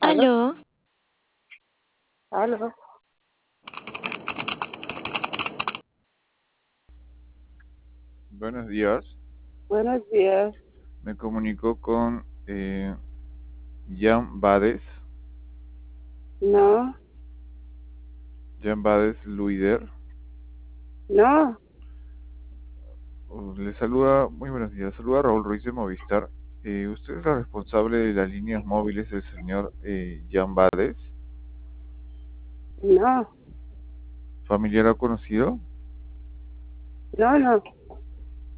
¿Aló? Aló, ¿Aló? Buenos días, Buenos días. me comunico con Jan Bades, No, Jan Bades Luider. no, Le saluda, muy buenos días, saluda Raúl Ruiz de Movistar. ¿Usted es la responsable de las líneas móviles del señor Jan Bades? no, ¿Familiar o conocido? no, no.